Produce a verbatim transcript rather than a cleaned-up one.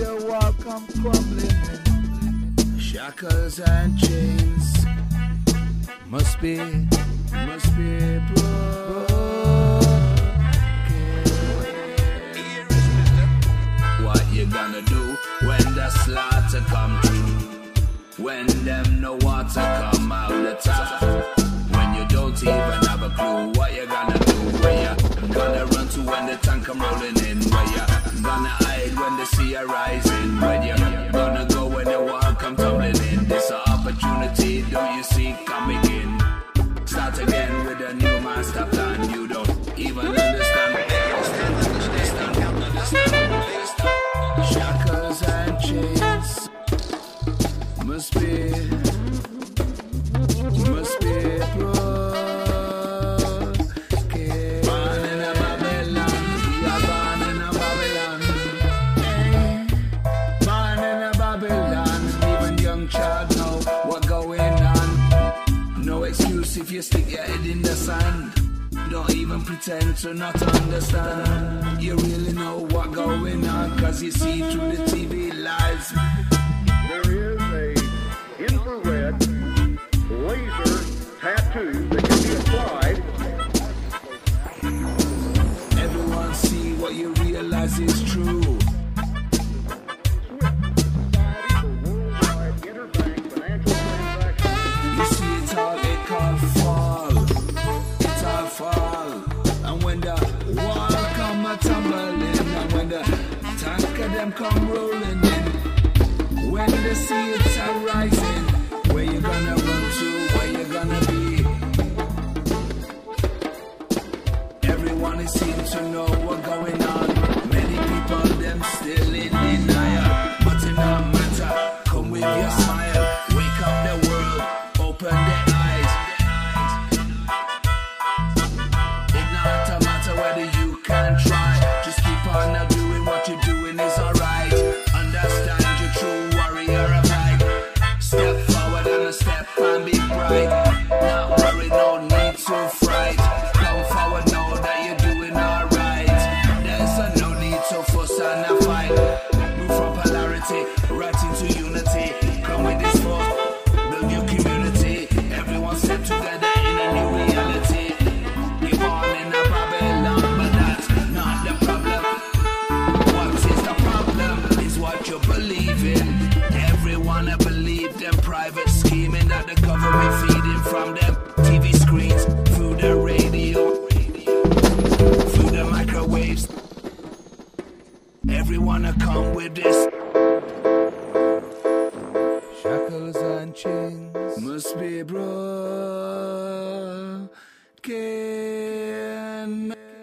the wall come crumbling in. Shackles and chains must be, must be broken. What you gonna do when the slaughter come through? When them no water come out the top? When you don't even have a clue what you gonna do? Where you gonna run to when the tank come rolling in? Where you gonna hide when the sea are rising? Where you gonna go when the war come tumbling in? This a opportunity, don't you see coming in? Start again with a new master plan. You don't even understand. Understand, understand, understand. Shackles and chains must be, must be broken. Born in a Babylon, we are born in a Babylon. Hey, born in a Babylon, even young child know what going on. No excuse if you stick your head in the sand. Don't even pretend to not understand. You really know what going on, cause you see through the T V lies. There is a infrared laser tattoo that can be applied. Everyone see what you realize is true. You see it all, it can't fall. It all fall. And when the wall come a tumbling, and when the tank of them come rolling in, when the seeds are rising, where you gonna run to, where you gonna be? Everyone is seen to know what's going on. Many people them still in denial, but it don't matter. Come with your smile, wake up the world, open their eyes. It not matter whether you can try, just keep on doing what you're doing is alright. Understand your true warrior of life. Step forward and a step and be bright. Not worry, no need to fright. Come forward, know that you're doing alright. There's a no need to fuss and a fight. Move from polarity right into unity. Come with this force, build your community. Everyone step together in a new reality. You're born in a Babylon, but that's not the problem. What is the problem is what you believe in. Everyone I believe them private scheming that the government feeding from them T V screens, through the radio, through the microwaves. Everyone I come with this. Shackles and chains must be broken.